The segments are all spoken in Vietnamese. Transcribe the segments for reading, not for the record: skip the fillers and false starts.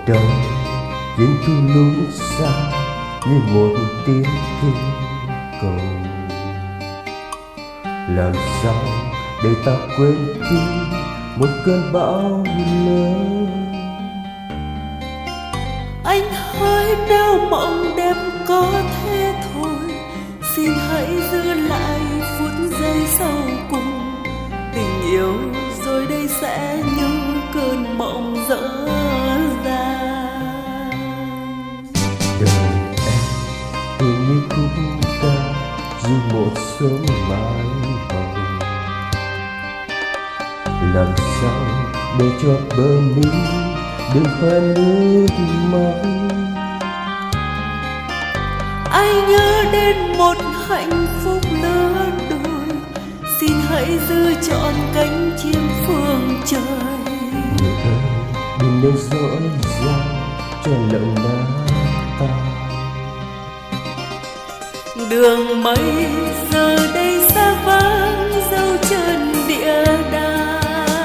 đầu những thu lũng xa như một tiếng kinh cầu. Làm sao để ta quên đi một cơn bão lớn? Anh hỡi, nếu mộng đẹp có thế thôi, xin hãy giữ lại phút giây sau cùng. Tình yêu rồi đây sẽ như cơn mộng dở dang. Đời em tự như khúc ca dù một sớm mai hồng. Làm sao để cho bờ mi đừng khoe nước mắt? Anh nhớ đến một hạnh phúc lứa đôi, xin hãy giữ trọn cánh chim phương trời. Người ơi, đừng nên dõi dang cho lòng nát ta. Đường mây giờ đây xa vắng dấu chân địa đàng.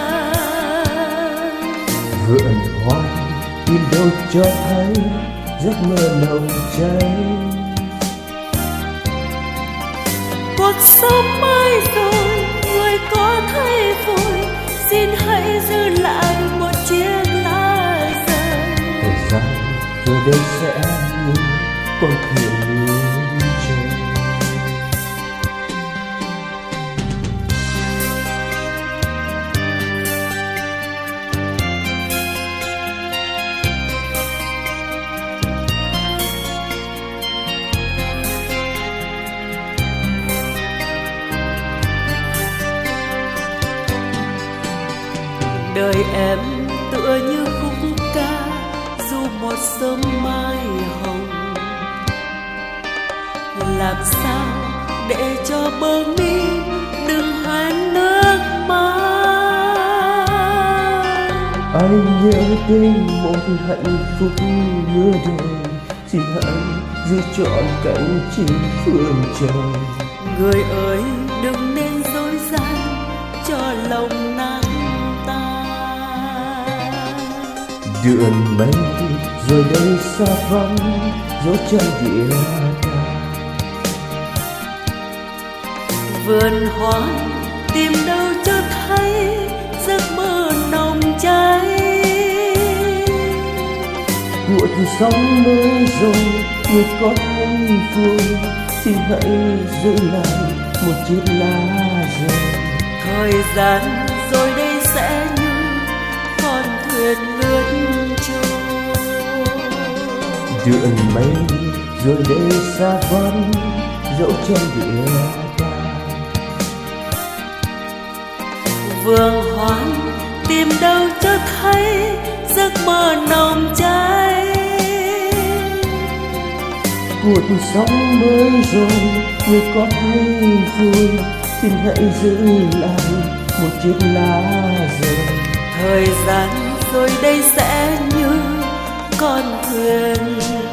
Vườn hoa tìm đâu cho thấy giấc mơ nồng cháy. Cuộc sống mới rồi, người có thấy vui, xin hãy giữ lại một chiếc lá rơi. Thời gian rồi đây sẽ như con thuyền ngược trời. Đời em tựa như khúc ca dù một sớm mai hồng. Làm sao để cho bờ mi đừng hoen nước mắt? Anh nhớ đến một hạnh phúc lứa đôi, xin hãy giữ trọn cánh chim phương trời. Người ơi, đừng nên dối gian cho lòng nắng ta. Đường mây rồi đây xa vắng dấu chân địa đàng. Vườn hoa tìm đâu cho thấy giấc mơ nồng cháy. Cuộc sống mới rồi người có thấy vui, xin hãy giữ lại một chiếc lá rơi. Thời gian rồi đây sẽ như con thuyền lướt trôi. Đường mây rồi đây xa vắng dấu chân địa đàng. Vườn hoa tìm đâu cho thấy giấc mơ nồng cháy. Cuộc sống mới rồi người có thấy vui, xin hãy giữ lại một chiếc lá rơi. Thời gian rồi đây sẽ như con thuyền